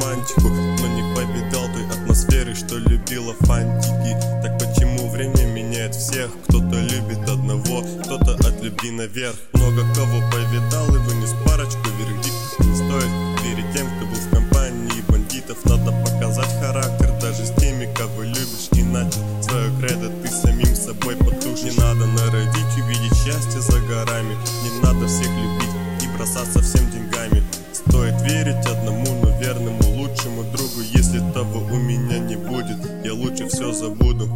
романтику, но не повидал той атмосферы, что любила фантики. Так почему время меняет всех? Кто-то любит одного, кто-то от любви наверх. Много кого повидал и вынес парочку вердиктов. Не стоит верить тем, кто был в компании бандитов. Надо показать характер даже с теми, кого любишь, иначе свое кредо ты самим собой потушишь. Не надо народить, увидеть счастье за горами. Не надо всех любить и бросаться всем деньгами. Стоит верить одному, но верному, лучшему другу. Если того у меня не будет, я лучше все забуду.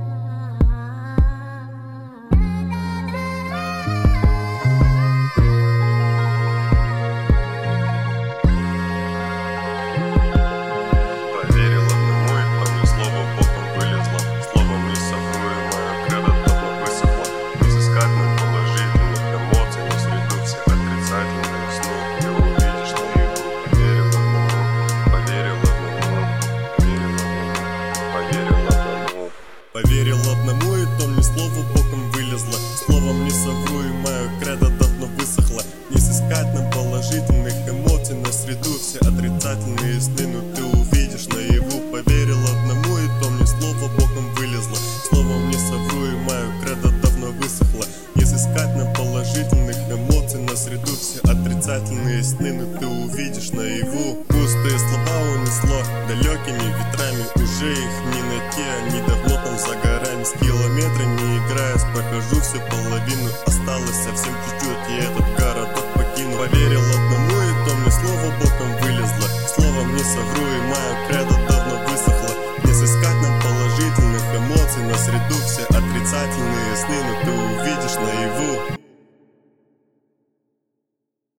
Поверил одному, и то мне слово боком вылезло. Словом не совру, и мое кредо давно высохло. Не сыскать нам положительных эмоций на среду все отрицательные сны, но ты увидишь наяву. Поверил одному, и то мне слово боком вылезло. Словом не совру, и мое кредо давно высохло. Не сыскать нам положительных эмоций на среду все отрицательные сны, но ты увидишь наяву. Пустые слова унесло далекими ветрами, уже их не найти, они давно там за горами. С километра не играясь, прохожу всю половину, осталось совсем чуть-чуть, и этот городок покину. Поверил одному, и то мне слово боком вылезло. Словом не совру, и мое кредо давно высохло. Не сыскать нам положительных эмоций на среду все отрицательные сны, но ты увидишь наяву.